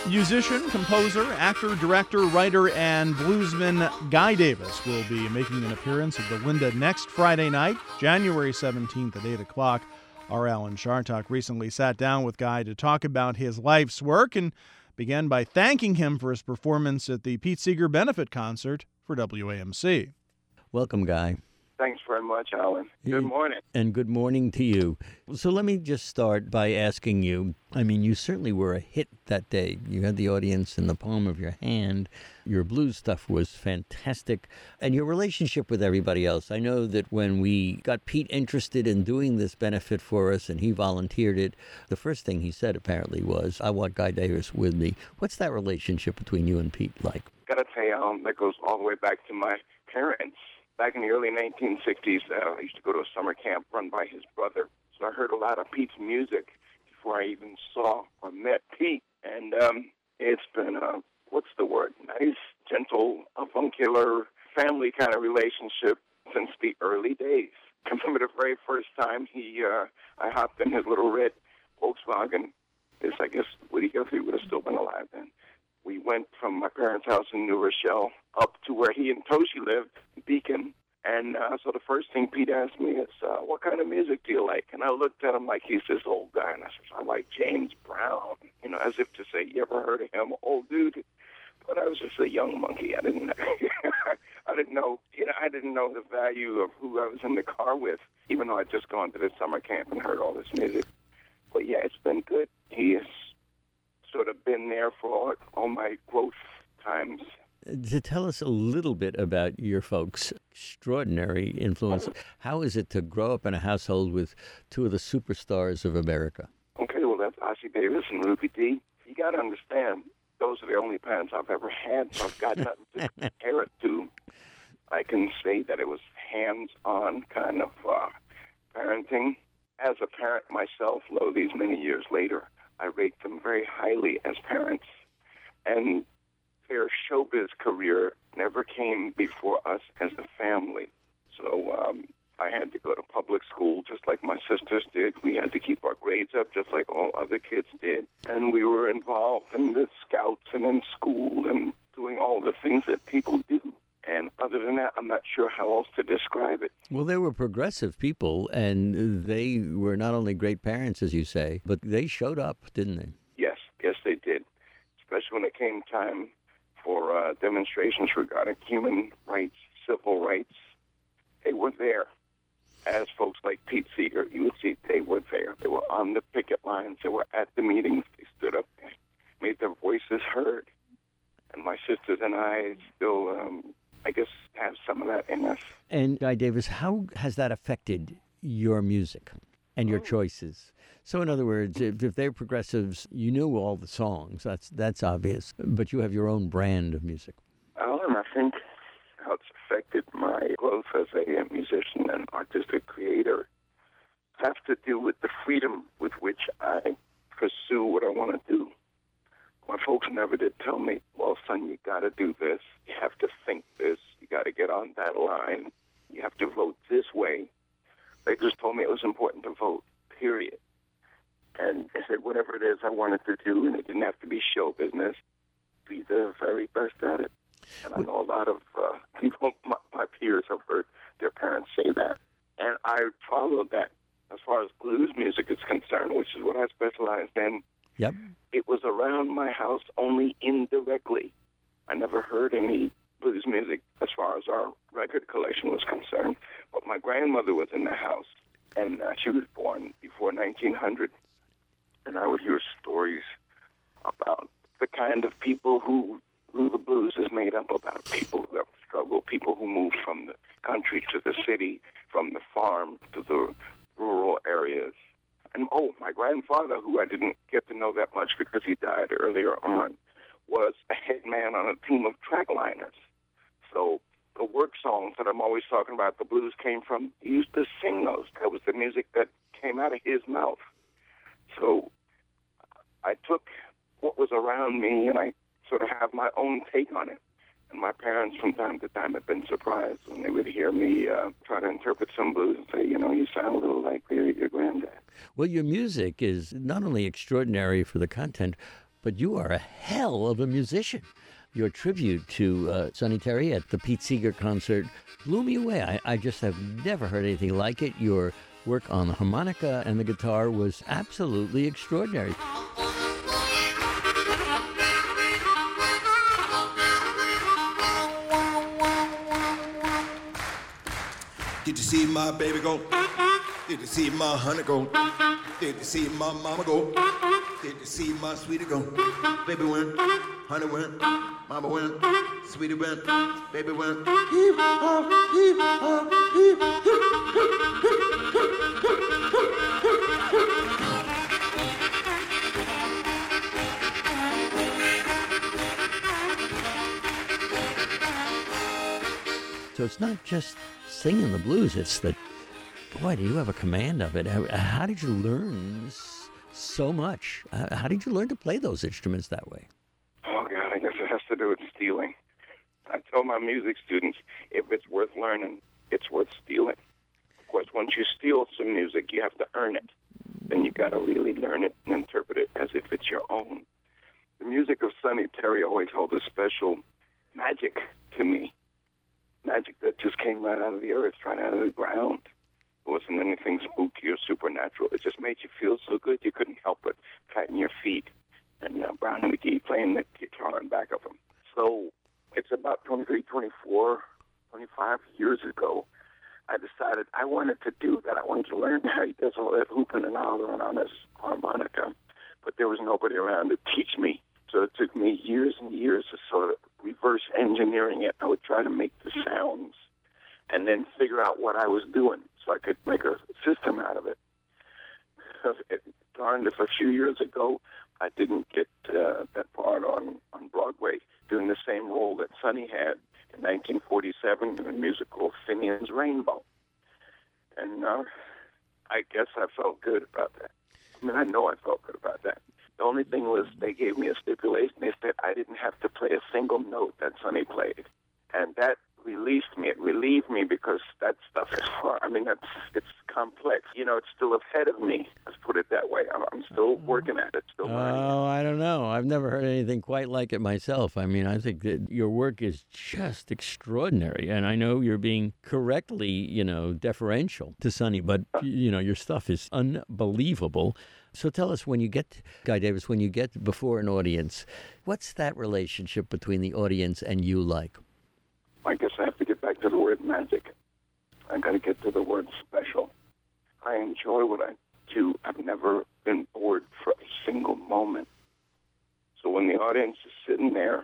Musician, composer, actor, director, writer, and bluesman Guy Davis will be making an appearance at the Linda next Friday night, January 17th at 8 o'clock. Our Alan Chartock recently sat down with Guy to talk about his life's work and began by thanking him for his performance at the Pete Seeger benefit concert for WAMC. Welcome, Guy. Thanks very much, Alan. Good morning. And good morning to you. So let me just start by asking you, you certainly were a hit that day. You had the audience in the palm of your hand. Your blues stuff was fantastic. And your relationship with everybody else. I know that when we got Pete interested in doing this benefit for us and he volunteered it, the first thing he said apparently was, I want Guy Davis with me. What's that relationship between you and Pete like? Gotta tell you, that goes all the way back to my parents. Back in the early 1960s, I used to go to a summer camp run by his brother. So I heard a lot of Pete's music before I even saw or met Pete. And it's been a, nice, gentle, avuncular, family kind of relationship since the early days. I remember the very first time I hopped in his little red Volkswagen. I guess Woody Guthrie would have still been alive then. We went from my parents' house in New Rochelle up to where he and Toshi lived, Beacon. And so the first thing Pete asked me is, what kind of music do you like? And I looked at him like he's this old guy. And I said, I like James Brown, as if to say, you ever heard of him, old dude? But I was just a young monkey. I didn't know the value of who I was in the car with, even though I'd just gone to this summer camp and heard all this music. But yeah, it's been good. He has sort of been there for all my growth times. To tell us a little bit about your folks' extraordinary influence, how is it to grow up in a household with two of the superstars of America? Okay, well, that's Ossie Davis and Ruby Dee. You got to understand, those are the only parents I've ever had, so I've got nothing to compare it to. I can say that it was hands-on kind of parenting. As a parent myself, though, these many years later, I rate them very highly as parents. And their showbiz career never came before us as a family. So I had to go to public school just like my sisters did. We had to keep our grades up just like all other kids did. And we were involved in the scouts and in school and doing all the things that people do. And other than that, I'm not sure how else to describe it. Well, they were progressive people, and they were not only great parents, as you say, but they showed up, didn't they? Yes, they did. Especially when it came time for demonstrations regarding human rights, civil rights. They were there. As folks like Pete Seeger, you would see they were there. They were on the picket lines. They were at the meetings. They stood up and made their voices heard. And my sisters and I still, I guess, have some of that in us. And Guy Davis, how has that affected your music and your choices? So in other words, if they're progressives, you knew all the songs, that's obvious, but you have your own brand of music. Alan, I think how it's affected my growth as a musician and artistic creator has to do with the freedom with which I pursue what I want to do. My folks never did tell me, well, son, you got to do this. You have to think this. You got to get on that line. You have to vote this way. They just told me it was important to vote, period. And they said whatever it is I wanted to do, and it didn't have to be show business, be the very best at it. And I know a lot of people, my peers, have heard their parents say that. And I followed that as far as blues music is concerned, which is what I specialized in. Yep. It was around my house only indirectly. I never heard any blues music as far as our record collection was concerned. But my grandmother was in the house, and she was born before 1900. And I would hear stories about the kind of people who the blues is made up about, people who have struggled, people who moved from the country to the city, from the farm to the rural areas. And, my grandfather, who I didn't get to know that much because he died earlier on, was a head man on a team of trackliners. So the work songs that I'm always talking about, the blues came from, he used to sing those. That was the music that came out of his mouth. So I took what was around me and I sort of have my own take on it. And my parents from time to time have been surprised when they would hear me try to interpret some blues and say, you sound a little like your granddad. Well, your music is not only extraordinary for the content, but you are a hell of a musician. Your tribute to Sonny Terry at the Pete Seeger concert blew me away. I just have never heard anything like it. Your work on the harmonica and the guitar was absolutely extraordinary. Did you see my baby go? Did you see my honey go? Did you see my mama go? Did you see my sweetie go? Baby went, honey went, mama went, sweetie went, baby went. So it's not just singing the blues, it's the, boy, do you have a command of it. How did you learn so much? How did you learn to play those instruments that way? Oh, God, I guess it has to do with stealing. I tell my music students, if it's worth learning, it's worth stealing. Of course, once you steal some music, you have to earn it. Then you got to really learn it and interpret it as if it's your own. The music of Sonny Terry always held a special magic to me. Magic that just came right out of the earth, right out of the ground. It wasn't anything spooky or supernatural. It just made you feel so good you couldn't help but tighten your feet. And Brownie McGhee playing the guitar in back of him. So it's about 23, 24, 25 years ago, I decided I wanted to do that. I wanted to learn how he does all that hooping and hollering on his harmonica. But there was nobody around to teach me. So it took me years and years of sort of reverse engineering it. I would try to make the sounds and then figure out what I was doing so I could make a system out of it. It darned if a few years ago I didn't get that part on Broadway doing the same role that Sonny had in 1947 in the musical Finian's Rainbow. And I guess I felt good about that. I mean, I know I felt good about that. The only thing was they gave me a stipulation. They said I didn't have to play a single note that Sonny played. And that released me. It relieved me because that stuff is hard. I mean, it's complex. You know, it's still ahead of me. Let's put it that way. I'm still working at it, still learning. Oh, I don't know. I've never heard anything quite like it myself. I mean, I think that your work is just extraordinary. And I know you're being correctly, deferential to Sonny, but, your stuff is unbelievable. So tell us, when you get, Guy Davis, when you get before an audience, what's that relationship between the audience and you like? I guess I have to get back to the word magic. I got to get to the word special. I enjoy what I do. I've never been bored for a single moment. So when the audience is sitting there,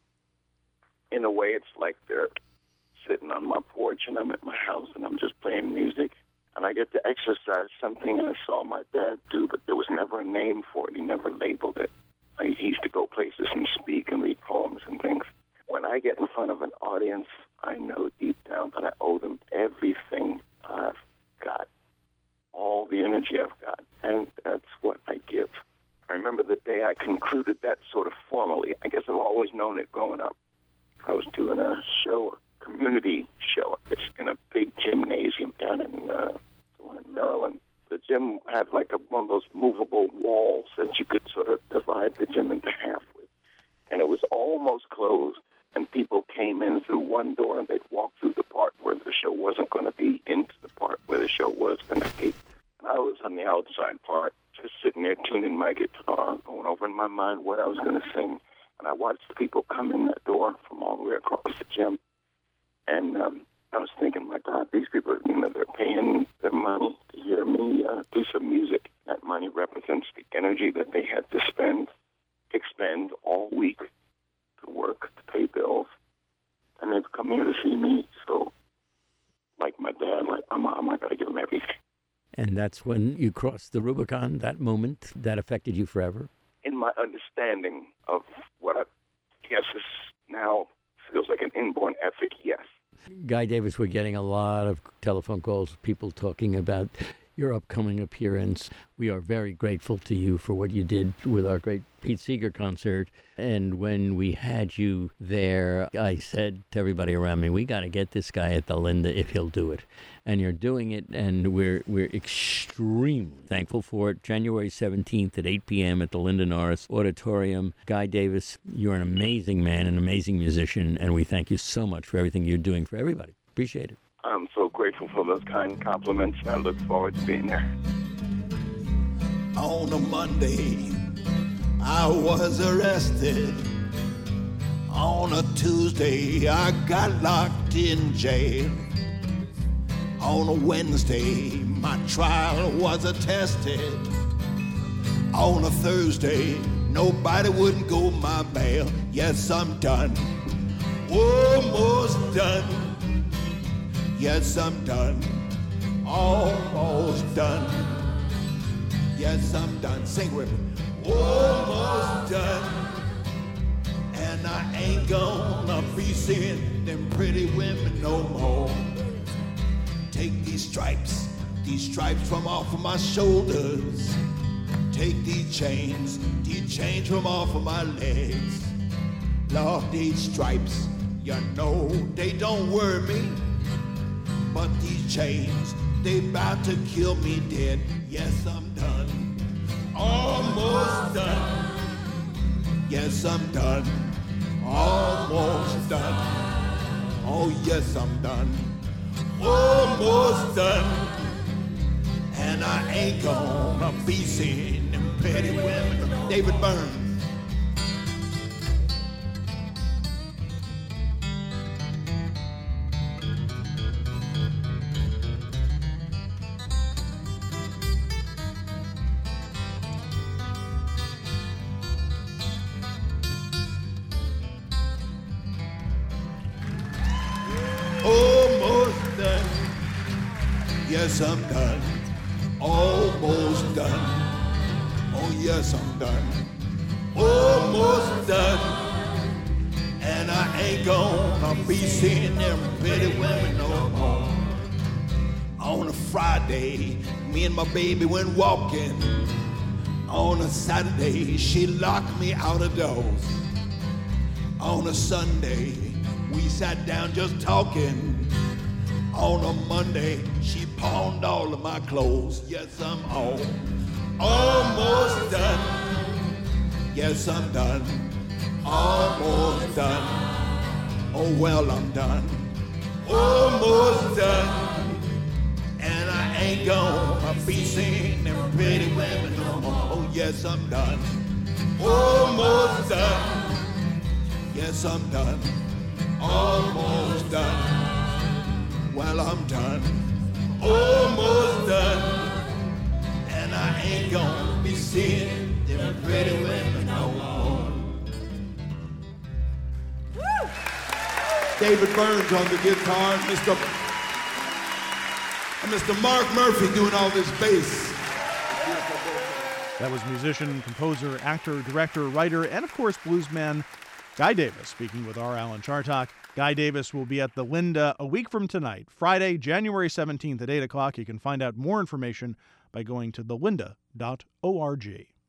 in a way it's like they're sitting on my porch and I'm at my house and I'm just playing music. And I get to exercise something I saw my dad do, but there was never a name for it. He never labeled it. He used to go places and speak and read poems and things. When I get in front of an audience, I know deep down that I owe them everything I've got, all the energy I've got, and that's what I give. I remember the day I concluded that sort of formally. I guess I've always known it growing up. I was doing a show, a community show. It's in a big gymnasium down in Maryland. The gym had like one of those movable walls that you could sort of divide the gym into half with. And it was almost closed. And people came in through one door and they'd walk through the part where the show wasn't going to be into the part where the show was going to be. And I was on the outside part, just sitting there tuning my guitar, going over in my mind what I was going to sing. And I watched the people come in that door from all the way across the gym. And I was thinking, my God, these people, they're paying their money to hear me do some music. That money represents the energy that they had to expend all week to work, to pay bills. And they've come here to see me. So, like my dad, like my mom, I got to give them everything. And that's when you crossed the Rubicon, that moment that affected you forever? In my understanding of what I guess is now feels like an inborn ethic, yes. Guy Davis, we're getting a lot of telephone calls, people talking about your upcoming appearance. We are very grateful to you for what you did with our great Pete Seeger concert. And when we had you there, I said to everybody around me, we got to get this guy at the Linda if he'll do it. And you're doing it, and we're extremely thankful for it. January 17th at 8 p.m. at the Linda Norris Auditorium. Guy Davis, you're an amazing man, an amazing musician, and we thank you so much for everything you're doing for everybody. Appreciate it. I'm so grateful for those kind compliments, and I look forward to being there. On a Monday, I was arrested. On a Tuesday, I got locked in jail. On a Wednesday, my trial was attested. On a Thursday, nobody wouldn't go my bail. Yes, I'm done. Almost done. Yes, I'm done. Almost done. Yes, I'm done. Sing with me. Almost done. And I ain't gonna be seeing them pretty women no more. Take these stripes from off of my shoulders. Take these chains from off of my legs. Lord, these stripes, you know, they don't worry me. But these chains, they about to kill me dead. Yes, I'm done. Almost done. Yes, I'm done. Almost done. Oh, yes, I'm done. Almost done. And I ain't gonna be seeing them pretty women. David Byrne. Almost done. Yes, I'm done. Almost done. Oh, yes, I'm done. Almost done. And I ain't gonna be seeing them pretty women no more. On a Friday, me and my baby went walking. On a Saturday, she locked me out of doors. On a Sunday, we sat down just talking. On a Monday, she pawned all of my clothes. Yes, I'm almost done. Yes, I'm done. Almost done. Oh, well, I'm done. Almost done. And I ain't gonna be seeing them pretty women no more. Oh, yes, I'm done. Almost done. Yes, I'm done. Almost done. Well, I'm done. Almost done. And I ain't gonna be seeing them pretty women no more. Woo! David Burns on the guitar, and Mr. Mark Murphy doing all this bass. That was musician, composer, actor, director, writer, and of course bluesman Guy Davis speaking with our Alan Chartock. Guy Davis will be at the Linda a week from tonight, Friday, January 17th at 8 o'clock. You can find out more information by going to thelinda.org.